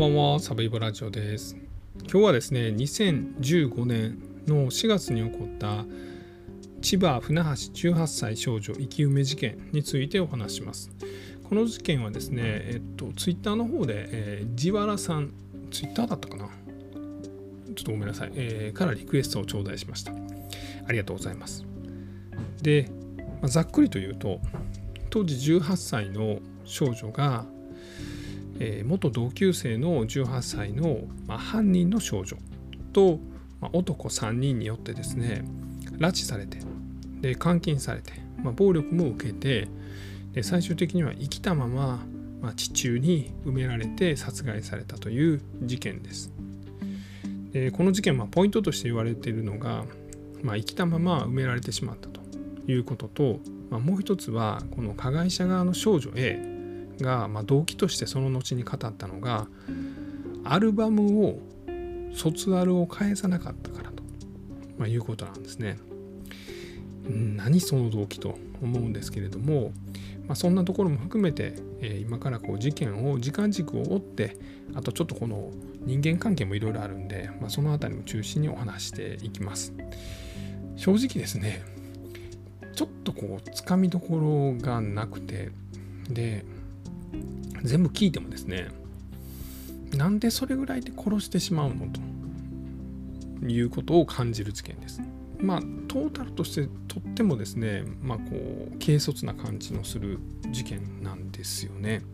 ばんは、サブイボラジオです。今日はですね、2015年の4月に起こった千葉船橋18歳少女生き埋め事件についてお話します。この事件はですね、ツイッターの方で、ジワラさん、ツイッターだったかな、ちょっとごめんなさい、からリクエストを頂戴しました。ありがとうございます。で、ざっくりと言うと、当時18歳の少女が元同級生の18歳の犯人の少女と男3人によってですね、拉致されて、で監禁されて、暴力も受けて、で最終的には生きたまま地中に埋められて殺害されたという事件です。でこの事件、ポイントとして言われているのが、生きたまま埋められてしまったということと、もう一つはこの加害者側の少女 Aが動機としてその後に語ったのが、アルバムを卒アルを返さなかったからと、いうことなんですね。何その動機と思うんですけれども、そんなところも含めて、今から事件を時間軸を追って、あとちょっとこの人間関係もいろいろあるんで、そのあたりも中心にお話していきます。正直ですね、ちょっとつかみどころがなくて、で全部聞いてもですね、なんでそれぐらいで殺してしまうのということを感じる事件です。トータルとしてとってもですね、軽率な感じのする事件なんですよね。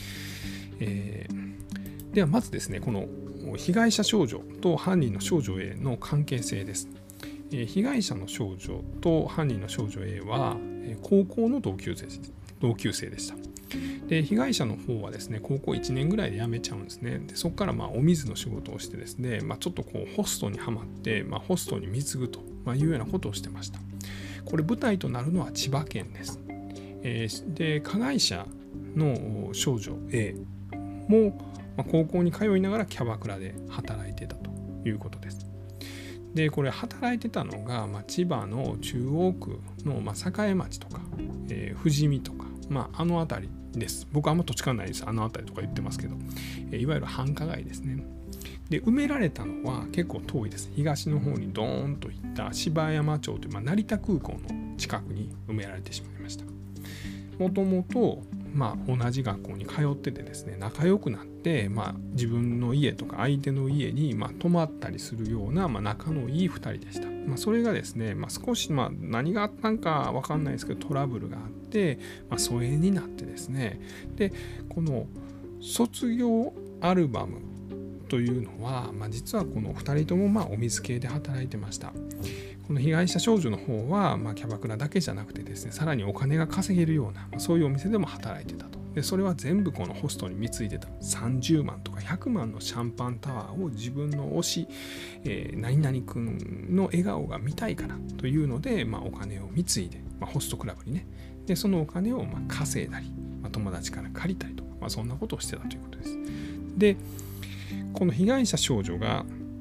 ではまずですね、この被害者少女と犯人の少女 A の関係性です。被害者の少女と犯人の少女 A は高校の同級生でした。で被害者の方はですね、高校1年ぐらいで辞めちゃうんですね。でそこからお水の仕事をしてですね、ちょっとホストにはまって、ホストに貢ぐというようなことをしてました。これ舞台となるのは千葉県です。で加害者の少女 A も、高校に通いながらキャバクラで働いてたということです。でこれ働いてたのが、千葉の中央区の、栄町とか、富士見とか、あの辺りです。僕はあんま土地勘ないです。あの辺りとか言ってますけど、いわゆる繁華街ですね。で埋められたのは結構遠いです。東の方にドーンといった芝山町という、成田空港の近くに埋められてしまいました。もともと同じ学校に通っててですね、仲良くなって、自分の家とか相手の家に泊まったりするような、仲のいい2人でした。それがですね、少し何があったんか分かんないですけどトラブルがあって、疎遠になってですね、でこの卒業アルバムというのは、実はこの2人ともお水系で働いてました。この被害者少女の方は、キャバクラだけじゃなくてですね、さらにお金が稼げるような、そういうお店でも働いてたと。でそれは全部このホストに貢いでた30万とか100万のシャンパンタワーを自分の推し、何々くんの笑顔が見たいからというので、お金を貢いで、ホストクラブにね、でそのお金を稼いだり、友達から借りたりとか、そんなことをしてたということです。でこの被害者少女が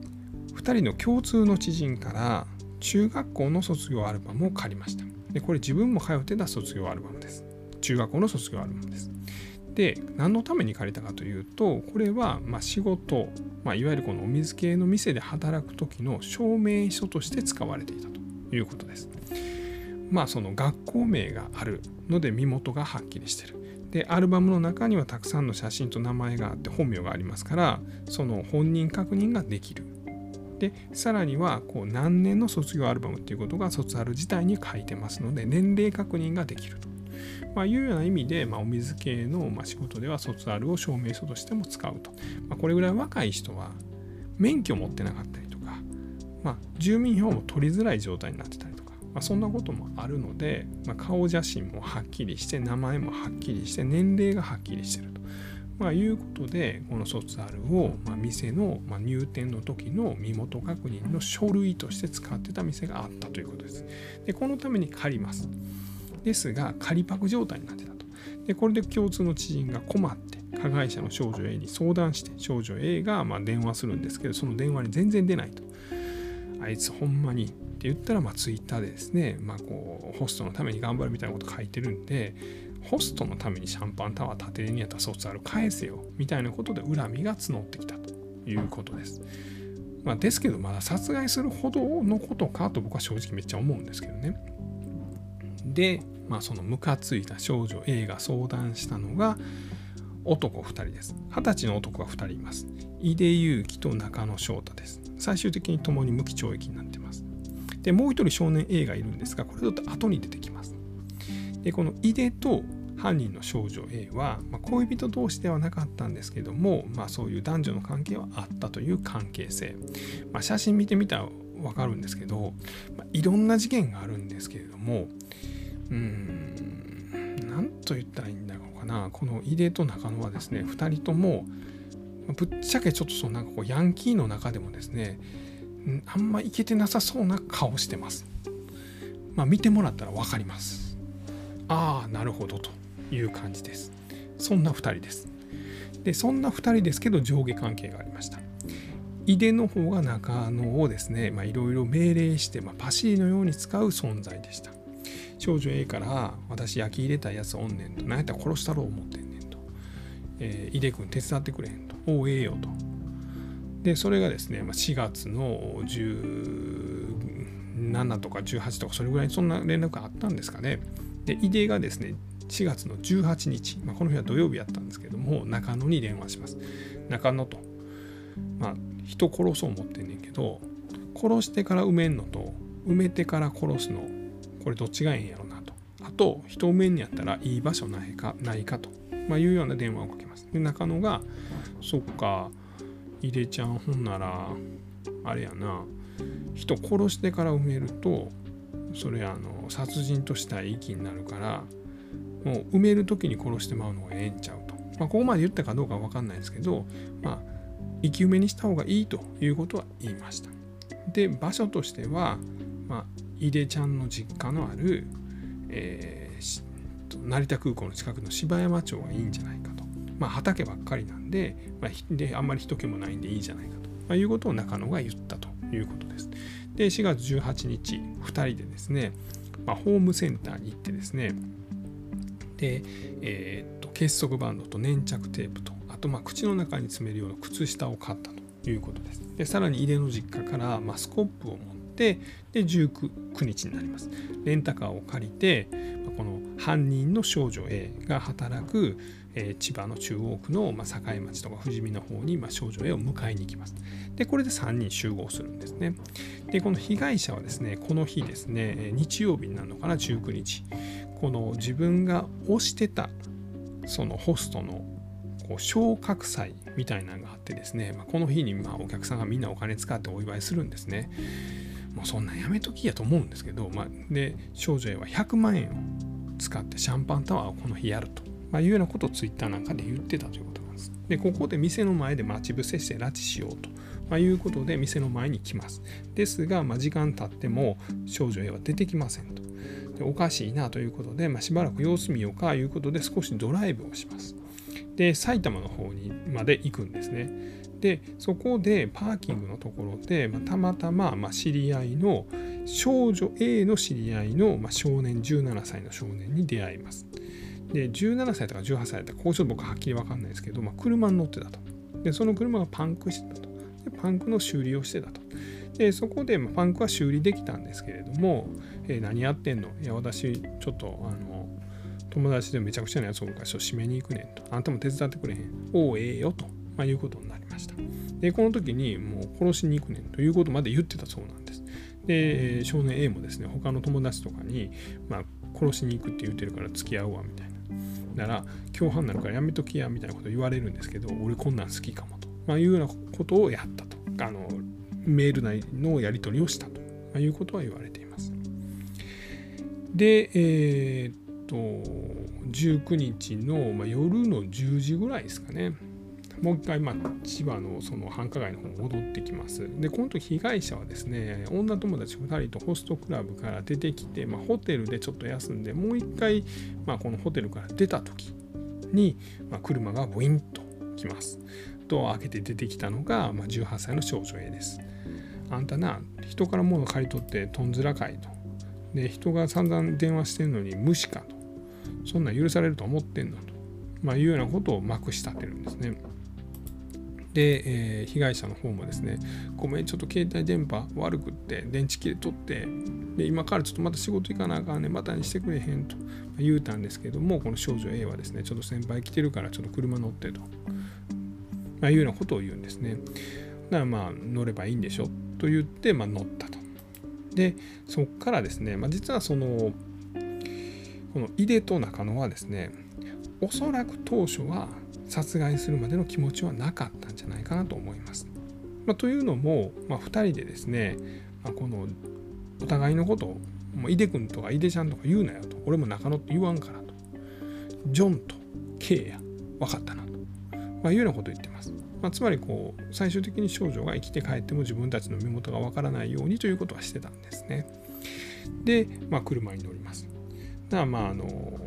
2人の共通の知人から中学校の卒業アルバムを借りました。でこれ自分も通ってた卒業アルバムです。中学校の卒業アルバムです。で何のために借りたかというと、これは仕事、いわゆるこのお水系の店で働く時の証明書として使われていたということです。その学校名があるので身元がはっきりしてる。でアルバムの中にはたくさんの写真と名前があって本名がありますから、その本人確認ができる。でさらには何年の卒業アルバムっていうことが卒アル自体に書いてますので、年齢確認ができると、いうような意味で、お水系の仕事では卒アルを証明書としても使うと。これぐらい若い人は免許を持ってなかったりとか、住民票も取りづらい状態になってたりとか、そんなこともあるので、顔写真もはっきりして名前もはっきりして年齢がはっきりしてると。いうことで、この卒アルを、店の、入店の時の身元確認の書類として使ってた店があったということです。でこのために借ります。ですが仮パク状態になってたと。でこれで共通の知人が困って加害者の少女 A に相談して、少女 A が電話するんですけど、その電話に全然出ないと。あいつほんまにって言ったら、ツイッターでですね、ホストのために頑張るみたいなこと書いてるんで、 ホストのためにシャンパンタワー建てるんやったら卒アル返せよみたいなことで恨みが募ってきたということです。ですけどまだ殺害するほどのことかと僕は正直めっちゃ思うんですけどね。で、そのムカついた少女 A が相談したのが男2人です。20歳の男が2人います。井出祐樹と中野翔太です。最終的に共に無期懲役になっています。で、もう一人少年 A がいるんですが、これだと後に出てきます。で、この井出と犯人の少女 A は、恋人同士ではなかったんですけども、そういう男女の関係はあったという関係性。写真見てみたら分かるんですけど、いろんな事件があるんですけれども、なんと言ったらいいんだろうかな。この井出と中野はですね、2人ともぶっちゃけちょっとヤンキーの中でもですね、あんまイケてなさそうな顔してます。見てもらったら分かります。ああ、なるほどという感じです。そんな2人です。で、そんな2人ですけど上下関係がありました。井出の方が中野をですね、いろいろ命令して、パシリのように使う存在でした。少女 A から私焼き入れたやつおんねんと、何やったら殺したろう思ってんねんと、井出君手伝ってくれへんと、おうええよと。でそれがですね、4月の17とか18とかそれぐらいそんな連絡があったんですかね。で井出がですね4月の18日、この日は土曜日やったんですけども、中野に電話します。中野と、人殺そう思ってんねんけど、殺してから埋めんのと埋めてから殺すの、これどっちがええんやろなと。あと人埋めんにやったらいい場所ないかと、いうような電話をかけます。で中野がそっか井出ちゃんほんならあれやな、人殺してから埋めるとそれ殺人としたら遺棄になるから、もう埋める時に殺してまうのがええんちゃうと。ここまで言ったかどうかは分かんないですけど、生き埋めにした方がいいということは言いました。で場所としては、井出ちゃんの実家のある、成田空港の近くの芝山町がいいんじゃないかと。畑ばっかりなんで、であんまり人気もないんでいいじゃないかと、いうことを中野が言ったということです。で4月18日2人でですね、ホームセンターに行ってですね、で、結束バンドと粘着テープと、あと口の中に詰めるような靴下を買ったということです。でさらに井出の実家からスコップを持ってで19日になります。レンタカーを借りて、この犯人の少女 A が働く千葉の中央区の境町とか富士見の方に少女 A を迎えに行きます。でこれで3人集合するんですね。でこの被害者はですね、この日ですね、日曜日になるのかな、19日、この自分が推してたそのホストの昇格祭みたいなのがあってですね、この日にお客さんがみんなお金使ってお祝いするんですね。もうそんなんやめときやと思うんですけど、で少女 A は100万円を使ってシャンパンタワーをこの日やると、いうようなことをツイッターなんかで言ってたということなんです。でここで店の前で待ち伏せして拉致しようと、いうことで店の前に来ます。ですが、時間経っても少女 A は出てきませんと。でおかしいなということで、しばらく様子見ようかということで少しドライブをします。で埼玉の方にまで行くんですね。でそこでパーキングのところで、たまたま知り合いの少女 A の知り合いの少年、17歳の少年に出会います。で17歳とか18歳だったらこうちょっと僕はっきり分かんないですけど、車に乗ってたと。でその車がパンクしてたと。でパンクの修理をしてたと。でそこでパンクは修理できたんですけれども、何やってんの、いや私ちょっと友達でめちゃくちゃなやつおるからちょっと締めに行くねんと、あんたも手伝ってくれへん、おうええよと、いうことになりました。でこの時にもう殺しに行くねんということまで言ってたそうなんです。で少年 A もですね、他の友達とかに、殺しに行くって言ってるから付き合うわみたいな、なら共犯になるからやめときやみたいなこと言われるんですけど、俺こんなん好きかもと、いうようなことをやったと、メール内のやり取りをしたと、いうことは言われています。で19日の、夜の10時ぐらいですかね、もう一回、千葉のその繁華街の方に戻ってきます。でこの時被害者はですね、女友達2人とホストクラブから出てきて、ホテルでちょっと休んでもう一回、このホテルから出た時に、車がボインと来ます。ドアを開けて出てきたのが、18歳の少女 A です。あんたな、人から物借り取ってとんずらかいと。で人が散々電話してるのに無視かと。 そんなん許されると思ってんのと、いうようなことをまくし立てるんですね。で、被害者の方もですね、ごめん、ちょっと携帯電波悪くって電池切れとって、で今からちょっとまた仕事行かなあかんね、またにしてくれへんと言うたんですけども、この少女 A はですね、ちょっと先輩来てるからちょっと車乗ってと、いうようなことを言うんですね。だから乗ればいいんでしょと言って乗ったと。でそこからですね、実はこの井出と中野はですね、おそらく当初は殺害するまでの気持ちはなかったんじゃないかなと思います。というのも、2人でですね、このお互いのことをもう井出君とか井出ちゃんとか言うなよと、俺も中野って言わんからと、ジョンと K や分かったなと、いうようなことを言ってます。つまり最終的に少女が生きて帰っても自分たちの身元が分からないようにということはしてたんですね。で、車に乗ります。だから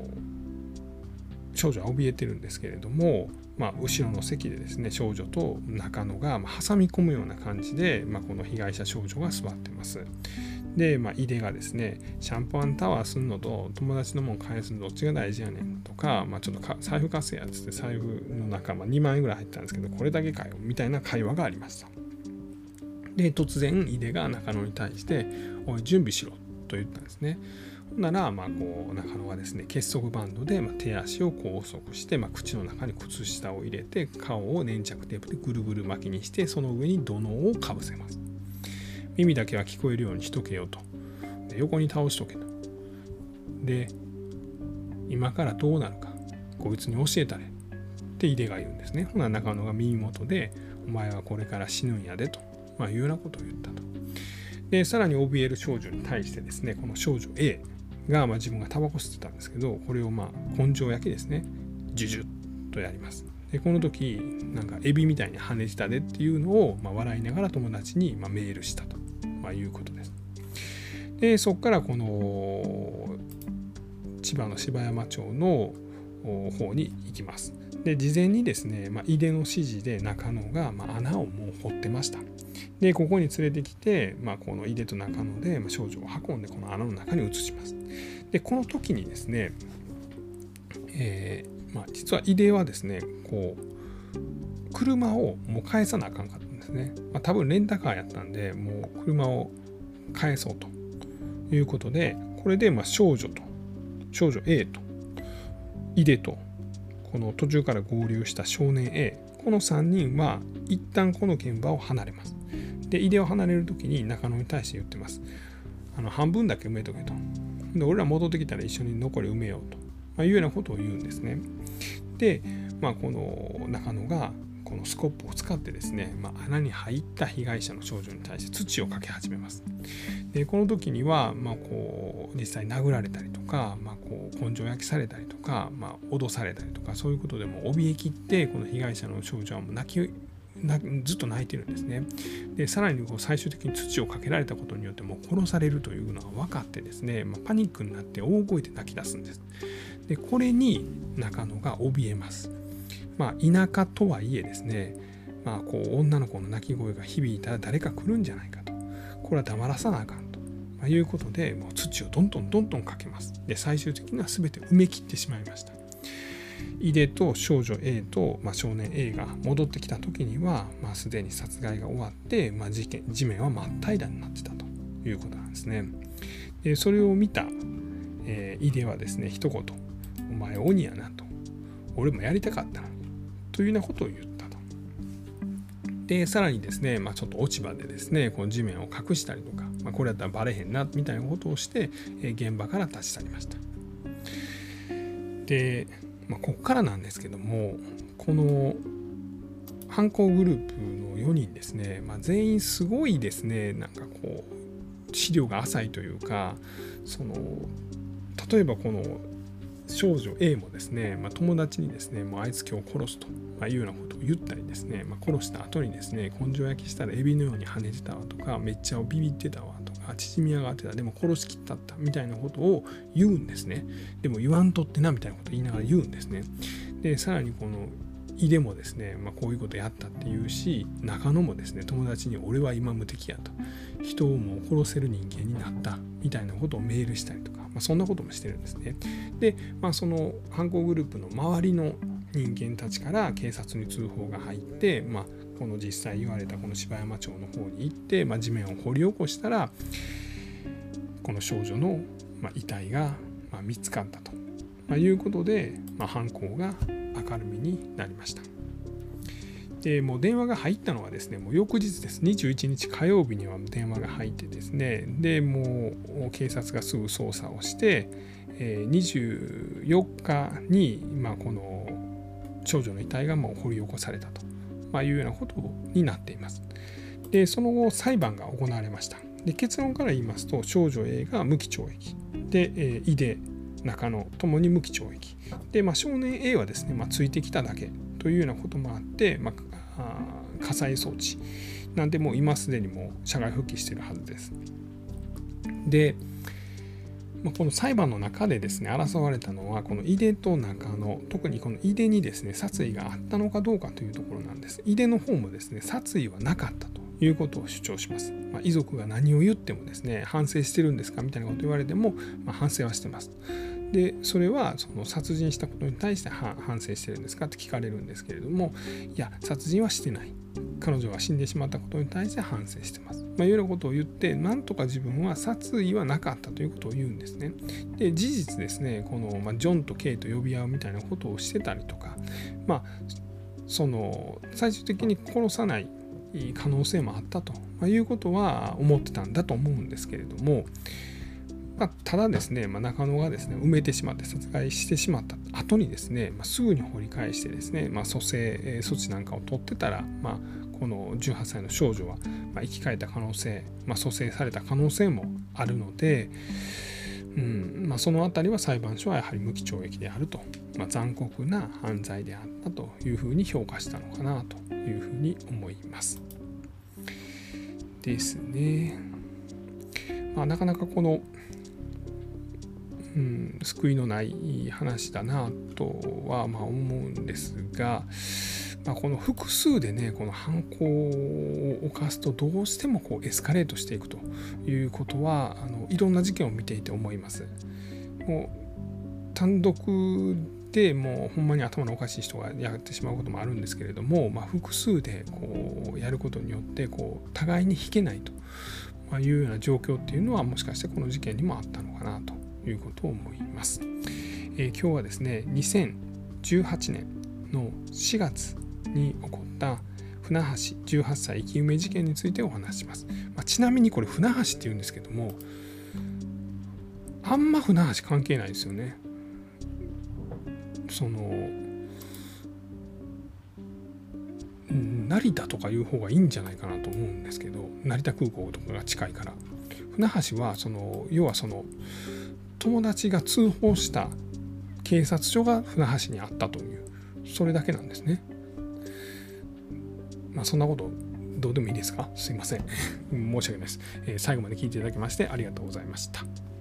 少女は怯えてるんですけれども、後ろの席でですね、少女と中野が挟み込むような感じで、この被害者少女が座ってます。で、井出がですね、シャンパンタワーすんのと友達のもん返すのどっちが大事やねんとか、ちょっと財布貸せやっつって財布の中、2万円ぐらい入ったんですけど、これだけかよみたいな会話がありました。で、突然井出が中野に対しておい準備しろと言ったんですね。なら中野はですね、結束バンドで手足を拘束して、口の中に靴下を入れて顔を粘着テープでぐるぐる巻きにして、その上に土のうをかぶせます。耳だけは聞こえるようにしとけよと、で横に倒しとけと、で今からどうなるかこいつに教えたれって井出が言うんですね。ほな中野が耳元でお前はこれから死ぬんやでと、いうようなことを言ったと。でさらに怯える少女に対してですね、この少女 A が自分がタバコ吸ってたんですけど、これを根性焼きですね、ジュジュッとやります。でこの時なんかエビみたいに跳ねてたでっていうのを笑いながら友達にメールしたと、いうことです。でそこからこの千葉の芝山町の方に行きます。で事前にですね、井出の指示で中野が穴をもう掘ってました。でここに連れてきて、この井出と中野で少女を運んでこの穴の中に移します。でこの時にですね、実は井出はですね、車をもう返さなあかんかったんですね。多分レンタカーやったんで、もう車を返そうということで、これで少女 A と井出とこの途中から合流した少年 A、 この3人は一旦この現場を離れます。で井出を離れる時に中野に対して言ってます。半分だけ埋めとけと。で俺ら戻ってきたら一緒に残り埋めようと、いうようなことを言うんですね。で、この中野がこのスコップを使ってですね、穴に入った被害者の少女に対して土をかけ始めます。でこの時には、実際殴られたりとか、根性焼きされたりとか、脅されたりとか、そういうことでも怯えきって、この被害者の少女はもうずっと泣いてるんですね。でさらに最終的に土をかけられたことによってもう殺されるというのは分かってですね、パニックになって大声で泣き出すんです。でこれに中野が怯えます。田舎とはいえですね、女の子の泣き声が響いたら誰か来るんじゃないかと、これは黙らさなあかんと、いうことでもう土をどんどんかけます。で最終的には全て埋め切ってしまいました。井出と少女 A と、少年 A が戻ってきた時には、すでに殺害が終わって、地面は真っ平らになってたということなんですね。でそれを見た、井出はですね、一言お前鬼やなと、俺もやりたかったなというようなことを言ったと。でさらにですね、ちょっと落ち葉でですね、この地面を隠したりとか、これだったらバレへんなみたいなことをして、現場から立ち去りました。でここからなんですけども、この犯行グループの4人ですね、全員すごいですね、資料が浅いというか、例えばこの少女 A もですね、友達にですね、もうあいつ今日殺すというようなことを言ったりですね、殺した後にですね、根性焼きしたらエビのように跳ねてたわとか、めっちゃビビってたわとか、縮み上がってた、でも殺しきったったみたいなことを言うんですね。でも言わんとってなみたいなことを言いながら言うんですね。でさらにこの井出もですね、こういうことやったって言うし、中野もですね、友達に俺は今無敵やと、人をもう殺せる人間になったみたいなことをメールしたりとか、 そんなこともしてるんですね。で、その犯行グループの周りの人間たちから警察に通報が入って、この実際言われたこの柴山町の方に行って、地面を掘り起こしたらこの少女の遺体が見つかったということで、犯行が明るみになりました。でもう電話が入ったのはですね、もう翌日です。21日火曜日には電話が入ってですね、でもう警察がすぐ捜査をして、24日にこの少女の遺体がもう掘り起こされたというようなことになっています。でその後裁判が行われました。で結論から言いますと、少女 A が無期懲役で、井出中野ともに無期懲役で、少年 A はですね、ついてきただけというようなこともあって、火災装置なんでもう今すでにもう社会復帰しているはずです。で、この裁判の中でですね争われたのはこの井出と中野、特にこの井出にですね殺意があったのかどうかというところなんです。井出の方もですね殺意はなかったということを主張します。遺族が何を言ってもですね反省してるんですかみたいなことを言われても、反省はしてます。でそれはその殺人したことに対して反省してるんですかって聞かれるんですけれども、いや殺人はしてない、彼女が死んでしまったことに対して反省してます、いうようなことを言って、なんとか自分は殺意はなかったということを言うんですね。で事実ですね、この、ジョンとケイと呼び合うみたいなことをしてたりとか、その最終的に殺さない可能性もあったということは思ってたんだと思うんですけれども、ただですね、中野がですね埋めてしまって殺害してしまった後にですね、すぐに掘り返してですね、蘇生措置なんかを取ってたら、この18歳の少女は生き返った可能性、蘇生された可能性もあるので、そのあたりは裁判所はやはり無期懲役であると、残酷な犯罪であったというふうに評価したのかなというふうに思いますですね。なかなかこの救いのない話だなとは思うんですが、この複数でねこの犯行を犯すとどうしてもエスカレートしていくということはいろんな事件を見ていて思います。もう単独でもうほんまに頭のおかしい人がやってしまうこともあるんですけれども、複数でやることによって互いに引けないというような状況っていうのはもしかしてこの事件にもあったのかなということを思います。今日はですね2018年の4月に起こった船橋18歳生き埋め事件についてお話しします。ちなみにこれ船橋っていうんですけども、あんま船橋関係ないですよね。その成田とかいう方がいいんじゃないかなと思うんですけど、成田空港とかが近いから。船橋は要は友達が通報した警察署が船橋にあったという、それだけなんですね。そんなことどうでもいいですか？すいません。申し訳ないです。最後まで聞いていただきましてありがとうございました。